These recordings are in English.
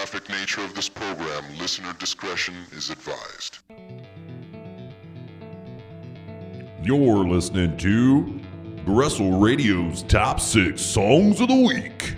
graphic nature of this program, listener discretion is advised. You're listening to Gressel Radio's Top 6 Songs of the Week.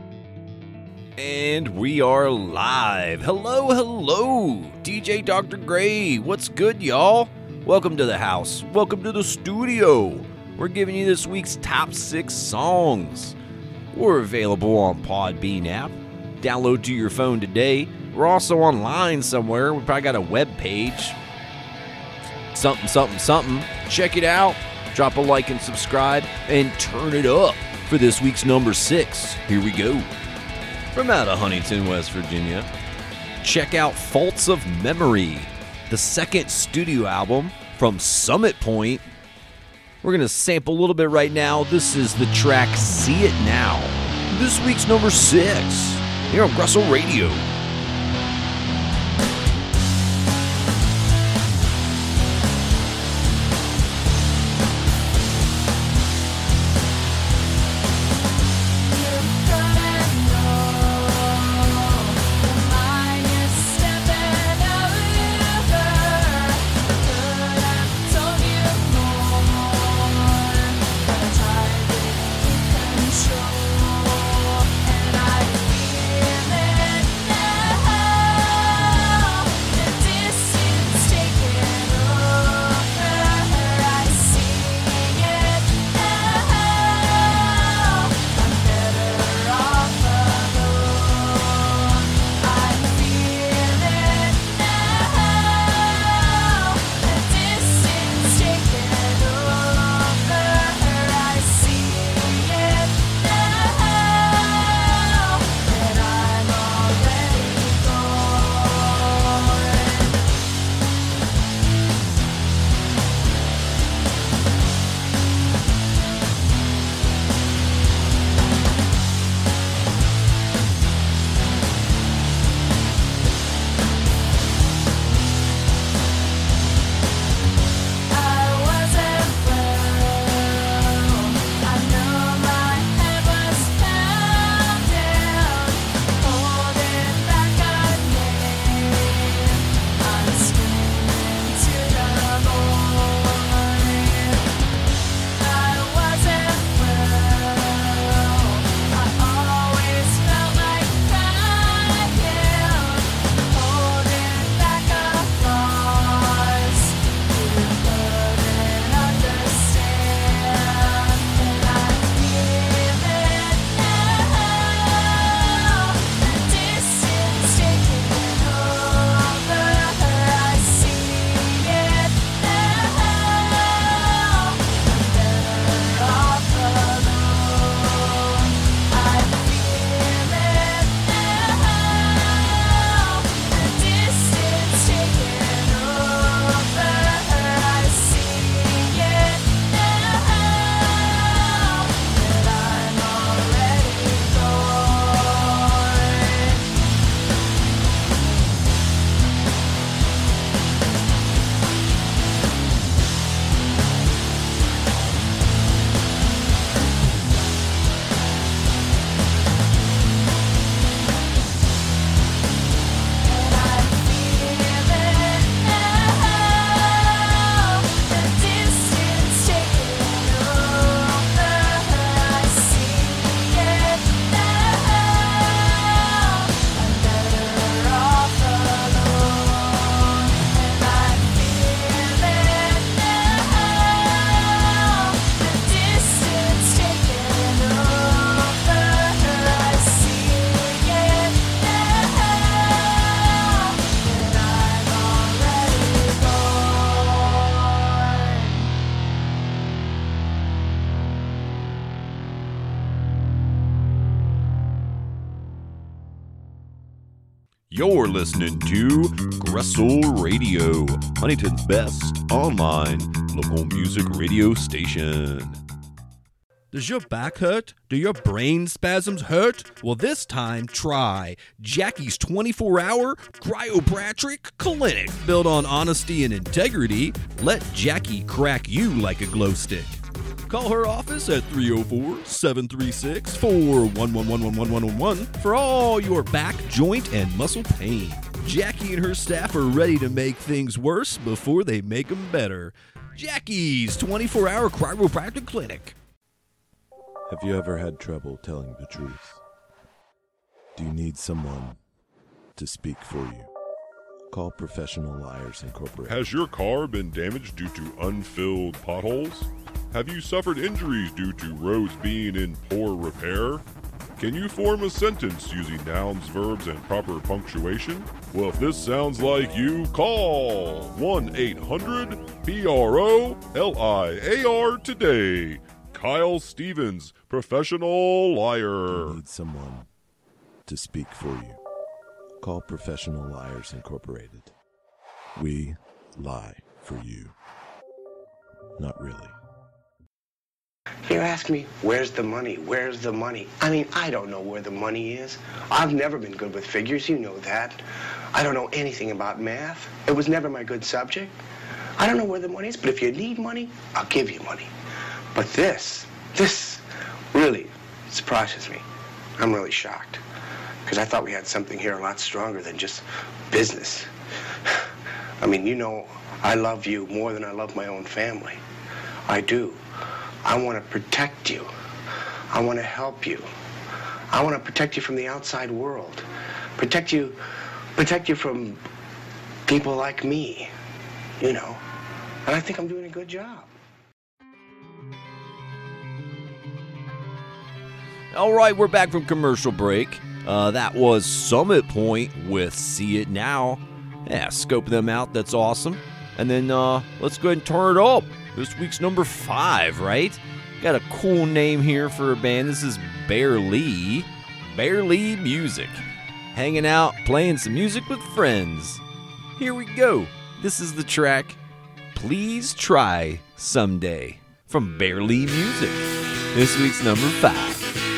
And we are live. Hello. DJ Dr. Gray. What's good, y'all? Welcome to the house. Welcome to the studio. We're giving you this week's top 6 songs. We're available on Podbean app. Download to your phone today. We're also online somewhere. We probably got a web page. Something. Check it out. Drop a like and subscribe and turn it up for this week's number 6. Here we go. From out of Huntington, West Virginia, check out Faults of Memory, the second studio album from Summit Point. We're going to sample a little bit right now. This is the track See It Now. This week's number 6 here on Gressel Radio. You're listening to Gressel Radio, Huntington's best online local music radio station. Does your back hurt? Do your brain spasms hurt? Well, this time, try Jackie's 24-hour cryopratric clinic. Built on honesty and integrity, let Jackie crack you like a glow stick. Call her office at 304-736-4111111 for all your back, joint, and muscle pain. Jackie and her staff are ready to make things worse before they make them better. Jackie's 24-hour chiropractic clinic. Have you ever had trouble telling the truth? Do you need someone to speak for you? Call Professional Liars Incorporated. Has your car been damaged due to unfilled potholes? Have you suffered injuries due to roads being in poor repair? Can you form a sentence using nouns, verbs, and proper punctuation? Well, if this sounds like you, call 1-800-PRO-LIAR today. Kyle Stevens, Professional Liar. You need someone to speak for you. Call Professional Liars Incorporated. We lie for you. Not really. You ask me, where's the money? Where's the money? I mean, I don't know where the money is. I've never been good with figures, you know that. I don't know anything about math. It was never my good subject. I don't know where the money is, but if you need money, I'll give you money. But this really surprises me. I'm really shocked. Because I thought we had something here a lot stronger than just business. I mean, you know, I love you more than I love my own family. I do. I want to protect you. I want to help you. I want to protect you from the outside world. Protect you from people like me, you know. And I think I'm doing a good job. All right, we're back from commercial break. That was Summit Point with See It Now. Yeah, scope them out. That's awesome. And then let's go ahead and turn it up. This week's number 5, right? Got a cool name here for a band. This is Bear Lee. Bear Lee Music. Hanging out, playing some music with friends. Here we go. This is the track, Please Try Someday, from Bear Lee Music. This week's number 5.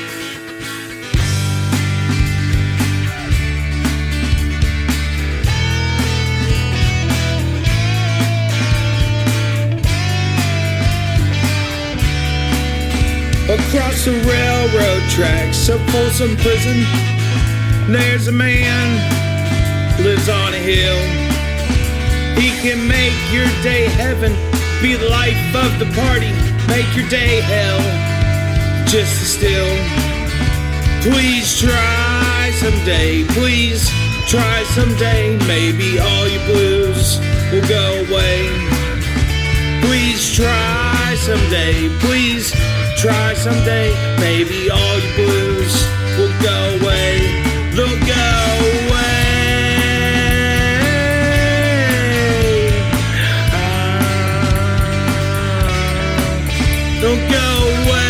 Across the railroad tracks of Folsom Prison, there's a man lives on a hill. He can make your day heaven, be the life of the party, make your day hell just as still. Please try someday, please try someday, maybe all your blues will go away. Please try someday, please try someday, maybe all your blues will go away. They'll go away. They'll go away.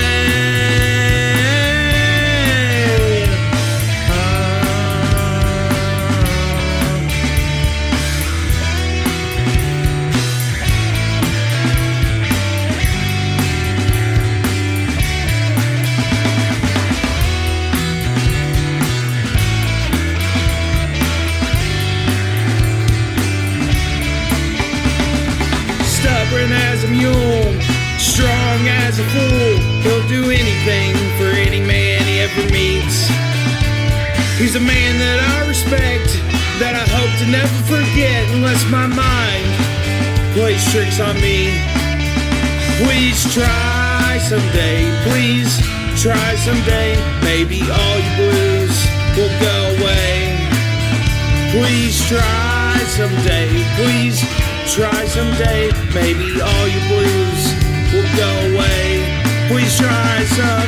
As a mule, strong as a fool, he'll do anything for any man he ever meets. He's a man that I respect, that I hope to never forget unless my mind plays tricks on me. Please try someday, please try someday, maybe all your blues will go away. Please try someday, please try someday, maybe all your blues will go away. Please try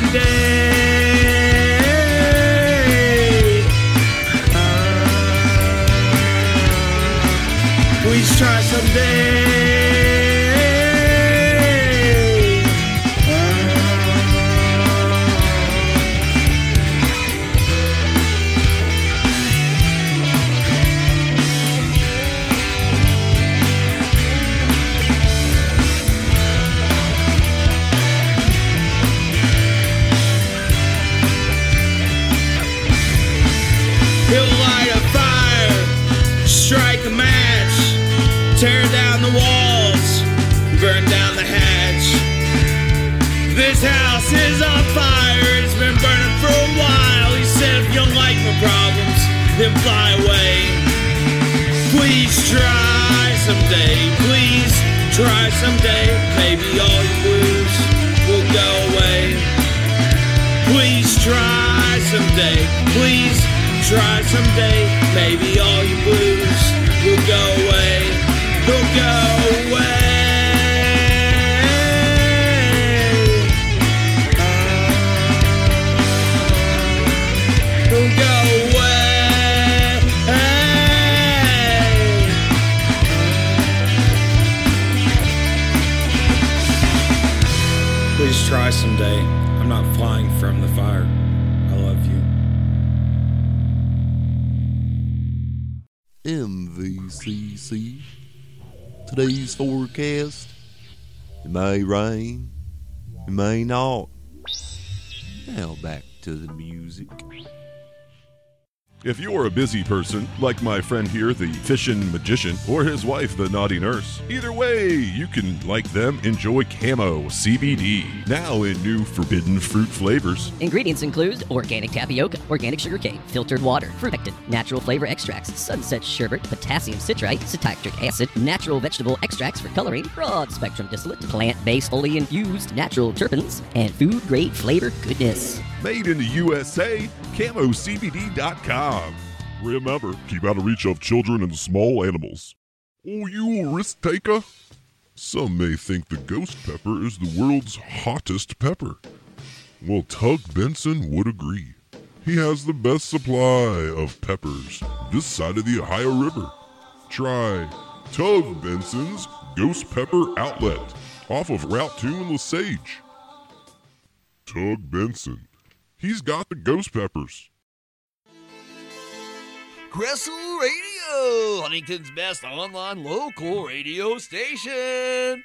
someday. Please try someday. Strike a match, tear down the walls, burn down the hatch. This house is on fire, it's been burning for a while. He said, if you don't like my problems, then fly away. Please try someday, please try someday. Maybe all your blues will go away. Please try someday, please try someday. Maybe all your blues will go away. They'll go away. They'll go away. Please try someday. I'm not flying from the fire. I love you. MVCC. Today's forecast. It may rain. It may not. Now back to the music. If you're a busy person, like my friend here, the fishin' magician, or his wife, the naughty nurse, either way, you can, like them, enjoy Camo CBD, now in new forbidden fruit flavors. Ingredients include organic tapioca, organic sugarcane, filtered water, fruit-acted, natural flavor extracts, sunset sherbet, potassium citrate, citric acid, natural vegetable extracts for coloring, broad-spectrum distillate, plant-based, fully infused natural terpenes, and food-grade flavor goodness. Made in the USA, CamoCBD.com. Remember, keep out of reach of children and small animals. Oh, you risk taker? Some may think the ghost pepper is the world's hottest pepper. Well, Tug Benson would agree. He has the best supply of peppers this side of the Ohio River. Try Tug Benson's Ghost Pepper Outlet off of Route 2 in Lesage. Tug Benson. He's got the ghost peppers. Crestle Radio, Huntington's best online local radio station.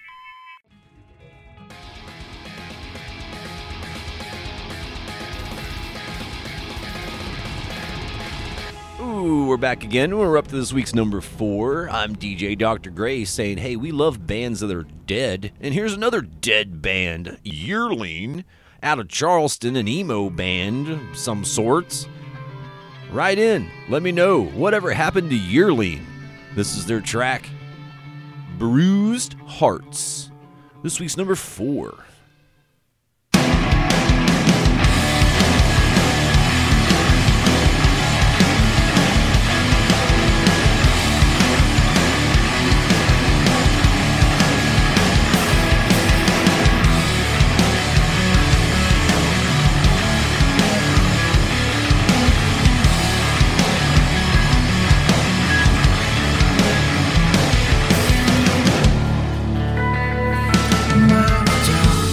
Ooh, we're back again. We're up to this week's number 4. I'm DJ Dr. Gray saying, hey, we love bands that are dead. And here's another dead band, Yearling, out of Charleston, an emo band of some sorts. Write in. Let me know whatever happened to Yearling. This is their track, Bruised Hearts. This week's number 4. My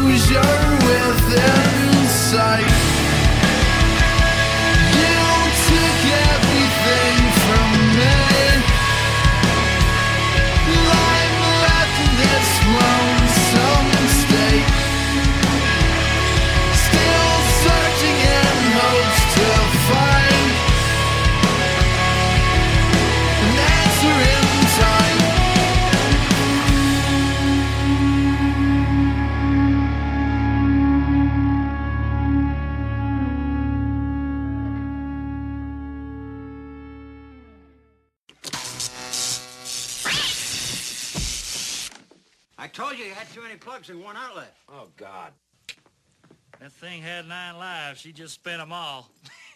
knows you're within sight. You took everything from me. I'm left in this lonesome state, still searching in hopes to find an answer in time. I told you had too many plugs in one outlet. Oh, God. That thing had 9 lives. She just spent them all.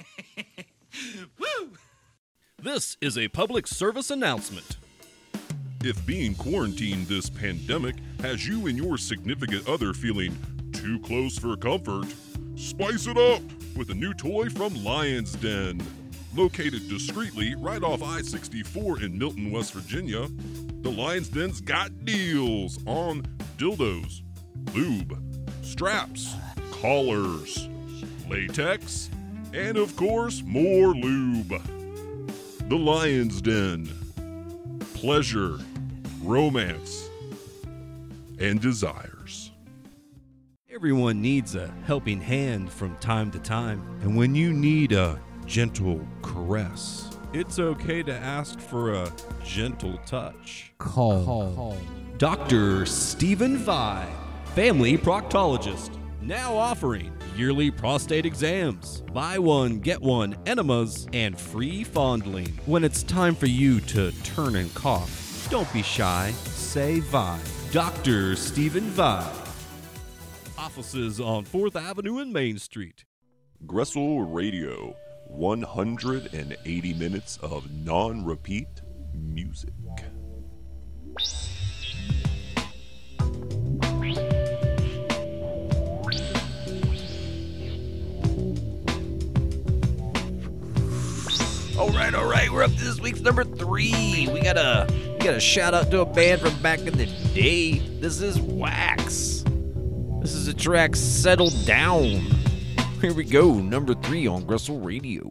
Woo! This is a public service announcement. If being quarantined this pandemic has you and your significant other feeling too close for comfort, spice it up with a new toy from Lion's Den. Located discreetly right off I-64 in Milton, West Virginia, the Lion's Den's got deals on dildos, lube, straps, collars, latex, and of course, more lube. The Lion's Den. Pleasure, romance, and desires. Everyone needs a helping hand from time to time, and when you need a gentle caress, it's okay to ask for a gentle touch. Call Dr. Stephen Vi, family proctologist, now offering yearly prostate exams, buy one, get one enemas, and free fondling. When it's time for you to turn and cough, don't be shy, say Vi. Dr. Stephen Vi. Offices on 4th Avenue and Main Street. Gressel Radio, 180 minutes of non-repeat music. All right, we're up to this week's number 3. We got a shout out to a band from back in the day. This is Wax. This is the track Settle Down. Here we go, number 3 on Gressel Radio.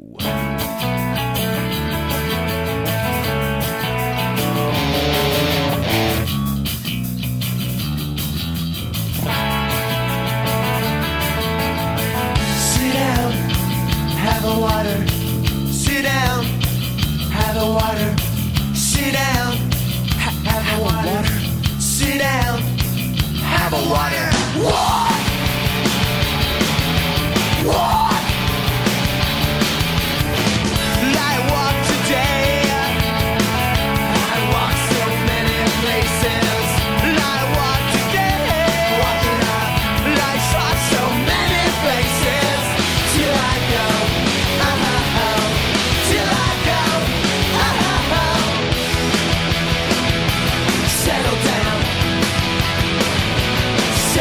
Sit down, have a water. Sit down, have a water. Sit down, have a water. Sit down, have a water. What? What? I walk today. I walk so many places. I walk today. Walking up, I saw so many places. Till I go, till I go, settle down.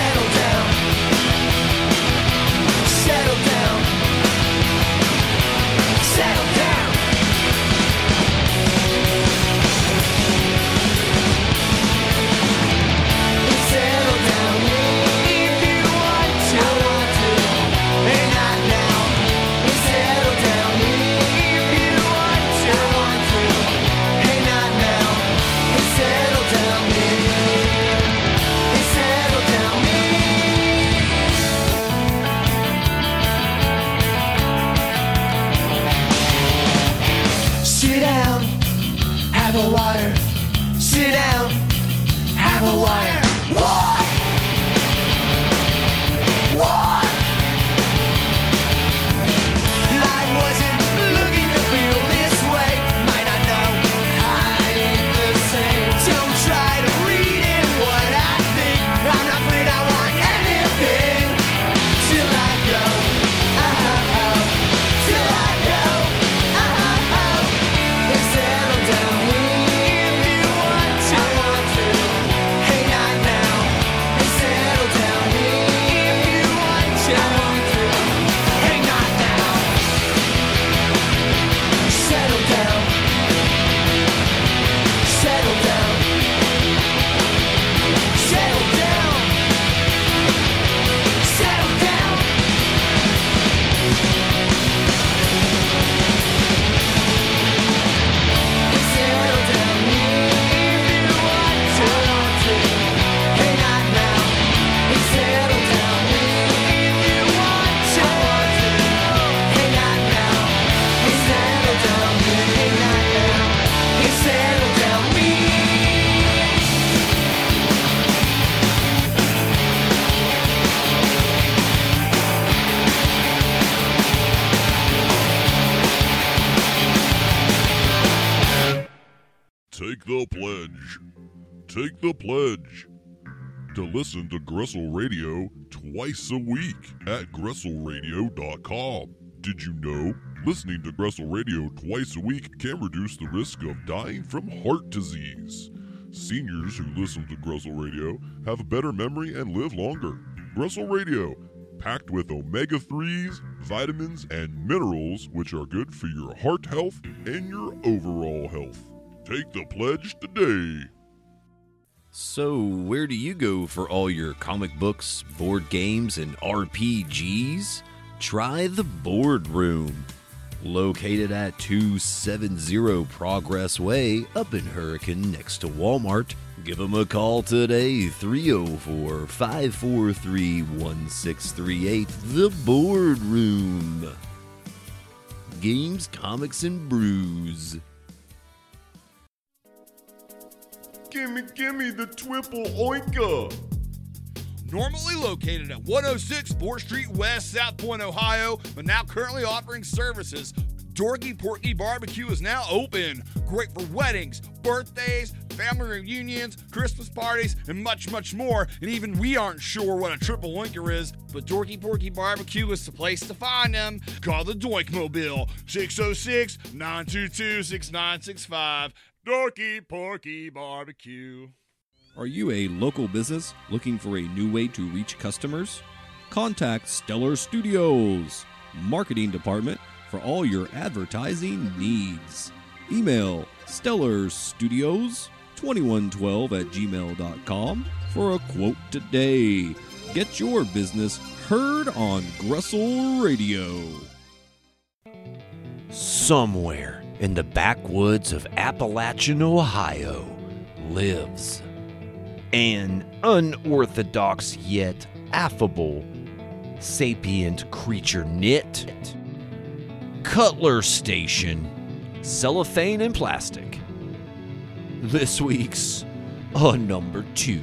the pledge. Take the pledge to listen to Gressel Radio twice a week at GresselRadio.com. Did you know listening to Gressel Radio twice a week can reduce the risk of dying from heart disease? Seniors who listen to Gressel Radio have a better memory and live longer. Gressel Radio, packed with omega-3s, vitamins, and minerals, which are good for your heart health and your overall health. Take the pledge today. So, where do you go for all your comic books, board games, and RPGs? Try the Boardroom. Located at 270 Progress Way up in Hurricane next to Walmart. Give them a call today, 304-543-1638. The Boardroom. Games, comics, and brews. Gimme the Twipple Oinka. Normally located at 106 4th Street West, South Point, Ohio, but now currently offering services. Dorky Porky Barbecue is now open. Great for weddings, birthdays, family reunions, Christmas parties, and much, much more. And even we aren't sure what a triple oinker is, but Dorky Porky Barbecue is the place to find them. Call the Doinkmobile, 606-922-6965. Dorky Porky Barbecue. Are you a local business looking for a new way to reach customers? Contact Stellar Studios, marketing department for all your advertising needs. Email stellarstudios2112@gmail.com for a quote today. Get your business heard on Gressel Radio. Somewhere in the backwoods of Appalachian, Ohio, lives an unorthodox yet affable, sapient creature knit. Cutler Station, cellophane and plastic. This week's number 2.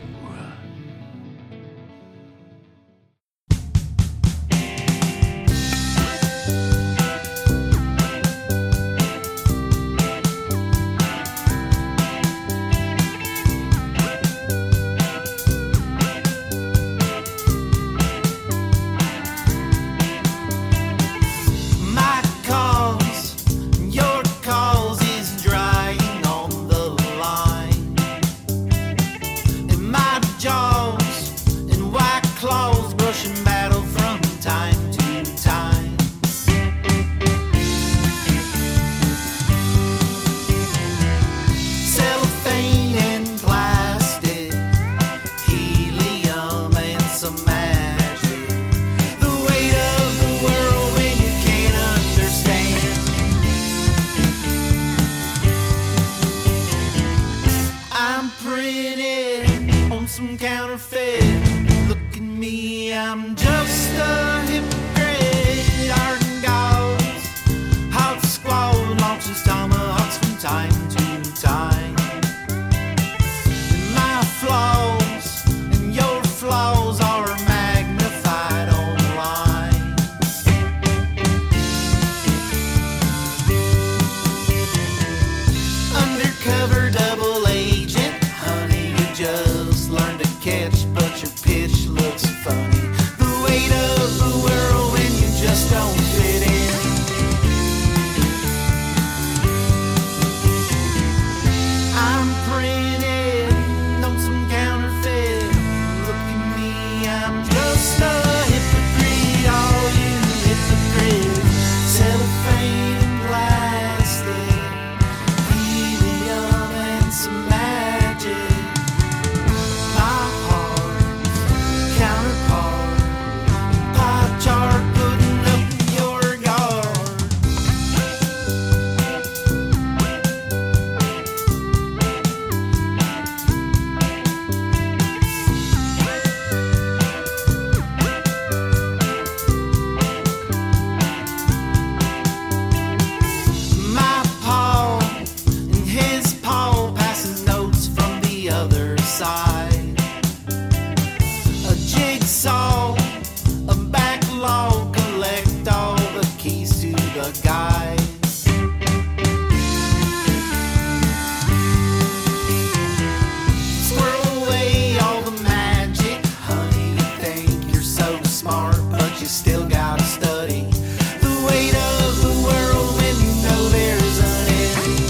you still gotta study the weight of the world when you know there's an end.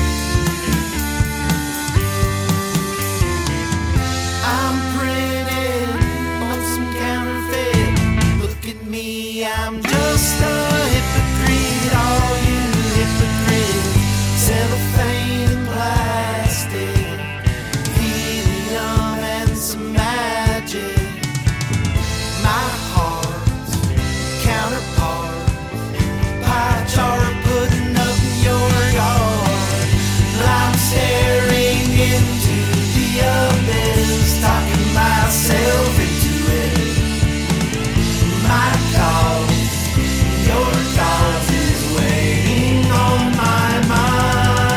I'm printed on some counterfeit. Look at me, I'm just a hypocrite. All you hypocrites, cellophane and plastic, helium and some magic. My heart's counterpart, pie chart putting up in your yard. I'm staring into the abyss, talking myself into it. My cause, your cause is waiting on my mind.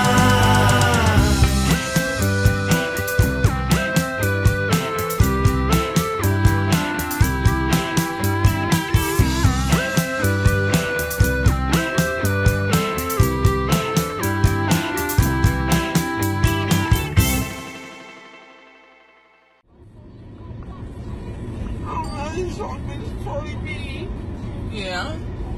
Yeah?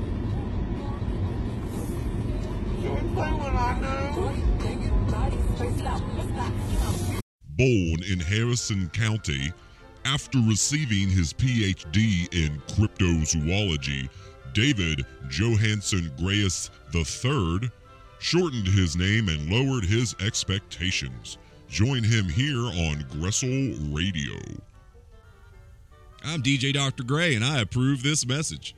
Born in Harrison County, after receiving his PhD in cryptozoology, David Johansen Grayus III shortened his name and lowered his expectations. Join him here on Gressel Radio. I'm DJ Dr. Gray, and I approve this message.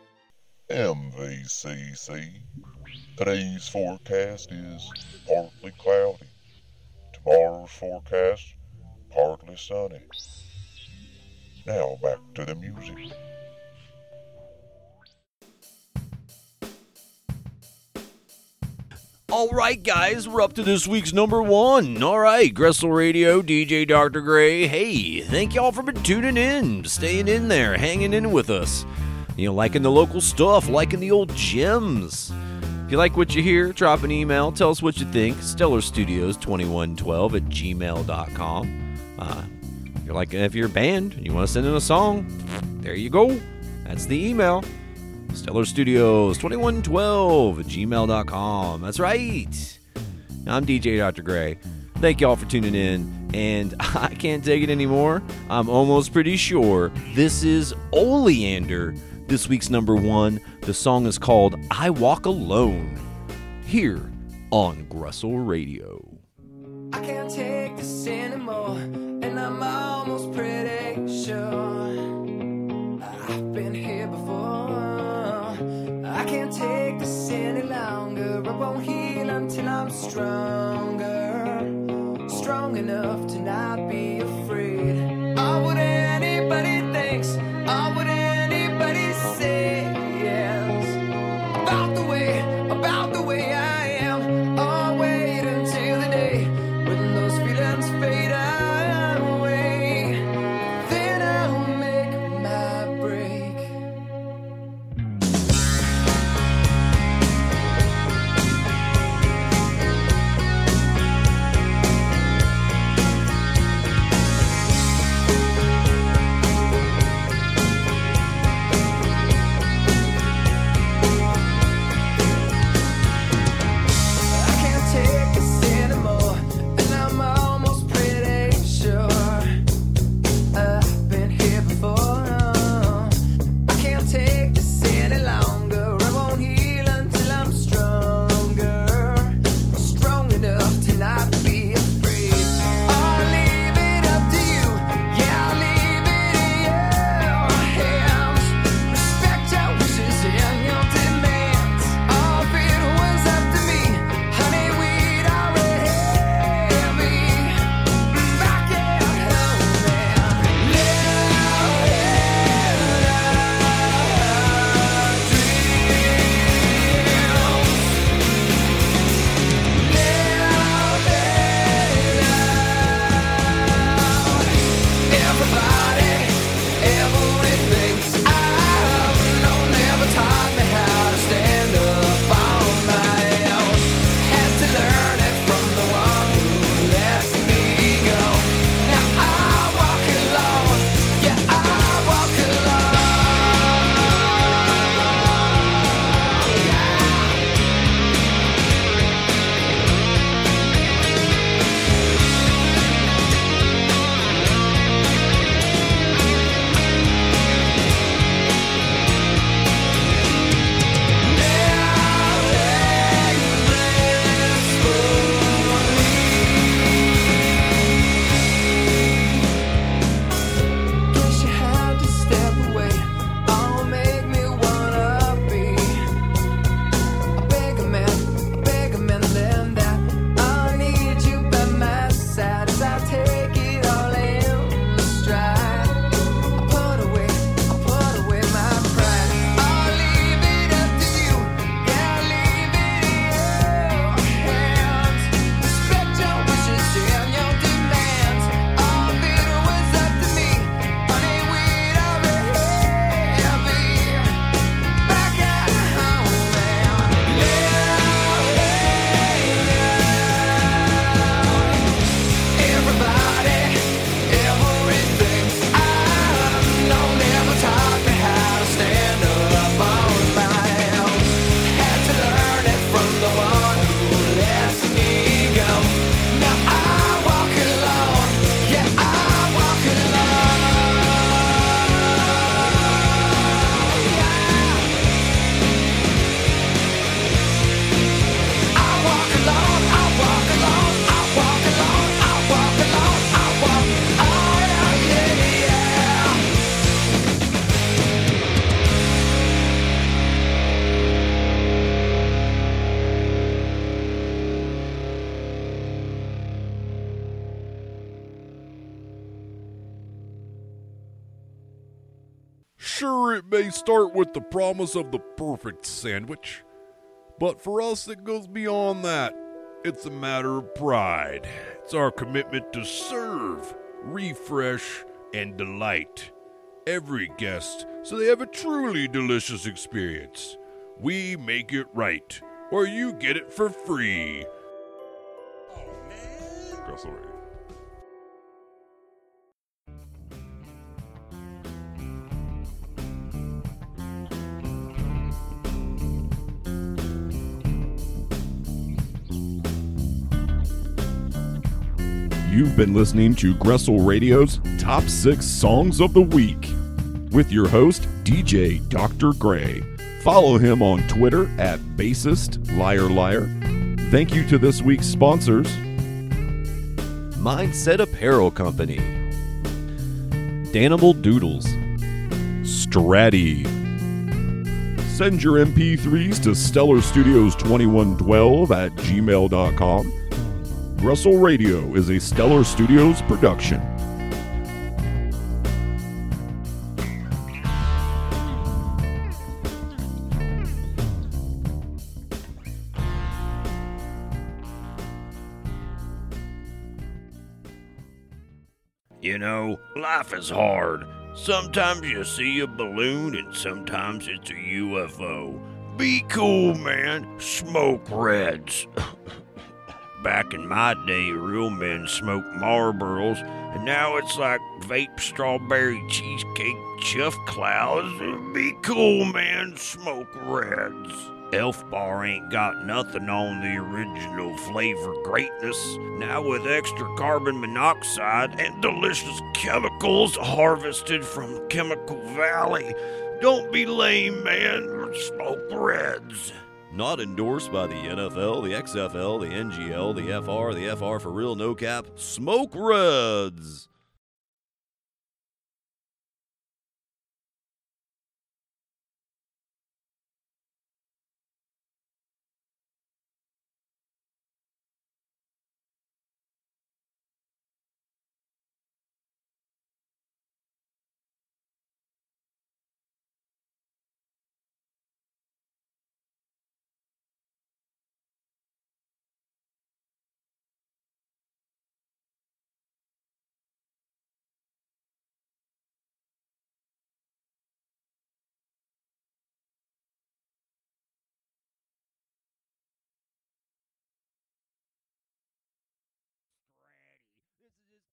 MVCC. Today's forecast is partly cloudy. Tomorrow's forecast, partly sunny. Now back to the music. All right, guys, we're up to this week's number one. All right, Gressel Radio, DJ Dr. Gray. Hey, thank y'all for tuning in, staying in there, hanging in with us. You know, liking the local stuff, liking the old gems. If you like what you hear, drop an email. Tell us what you think. StellarStudios2112@gmail.com. If you're a band and you want to send in a song, there you go. That's the email. StellarStudios2112@gmail.com. That's right. I'm DJ Dr. Gray. Thank y'all for tuning in, and I can't take it anymore. I'm almost pretty sure this is Oleander, this week's number one. The song is called I Walk Alone, here on Gressel Radio. I can't take this anymore, and I'm almost pretty sure I've been here before. I can't take this any longer. I won't heal until I'm stronger, strong enough to not be afraid of what anybody thinks, of what anybody says about the way I am. I'll wait until the day when those feelings fade away. Then I'll make my break. Sure, it may start with the promise of the perfect sandwich, but for us it goes beyond that. It's a matter of pride. It's our commitment to serve, refresh, and delight every guest so they have a truly delicious experience. We make it right, or you get it for free. Grestle Radio. You've been listening to Gressel Radio's Top 6 Songs of the Week with your host, DJ Dr. Gray. Follow him on Twitter at BassistLiarLiar. Thank you to this week's sponsors: Mindset Apparel Company, Danimal Doodles, Stratty. Send your MP3s to StellarStudios2112@gmail.com. Gressel Radio is a Stellar Studios production. You know, life is hard. Sometimes you see a balloon and sometimes it's a UFO. Be cool, man. Smoke Reds. Back in my day, real men smoked Marlboros, and now it's like vape strawberry cheesecake chuff clouds. Be cool, man. Smoke Reds. Elf Bar ain't got nothing on the original flavor greatness. Now with extra carbon monoxide and delicious chemicals harvested from Chemical Valley. Don't be lame, man. Smoke Reds. Not endorsed by the NFL, the XFL, the NGL, the FR for real, no cap. Smoke Reds.